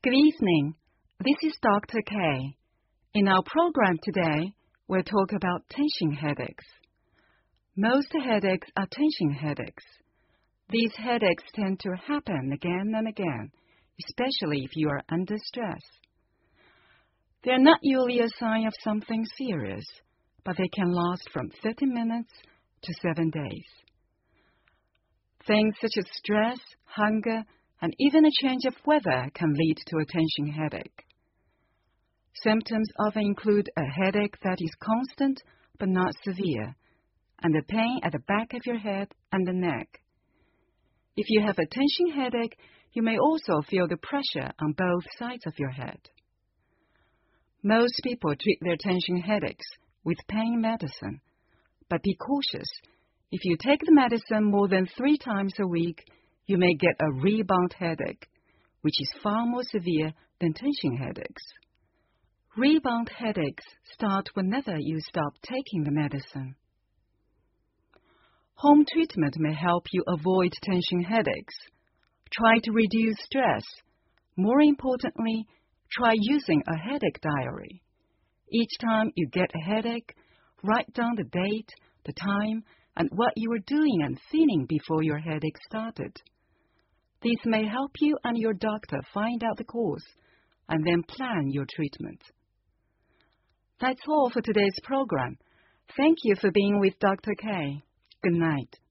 Good evening. This is Dr. K. In our program today, we'll talk about tension headaches. Most headaches are tension headaches. These headaches tend to happen again and again, especially if you are under stress. They are not usually a sign of something serious, but they can last from 30 minutes to 7 days. Things such as stress, hunger, and even a change of weather can lead to a tension headache. Symptoms often include a headache that is constant but not severe, and a pain at the back of your head and the neck. If you have a tension headache, you may also feel the pressure on both sides of your head. Most people treat their tension headaches with pain medicine, but be cautious. If you take the medicine more than 3 times a week, you may get a rebound headache, which is far more severe than tension headaches. Rebound headaches start whenever you stop taking the medicine. Home treatment may help you avoid tension headaches. Try to reduce stress. More importantly, try using a headache diary. Each time you get a headache, write down the date, the time, and what you were doing and feeling before your headache started. These may help you and your doctor find out the cause and then plan your treatment. That's all for today's program. Thank you for being with Dr. K. Good night.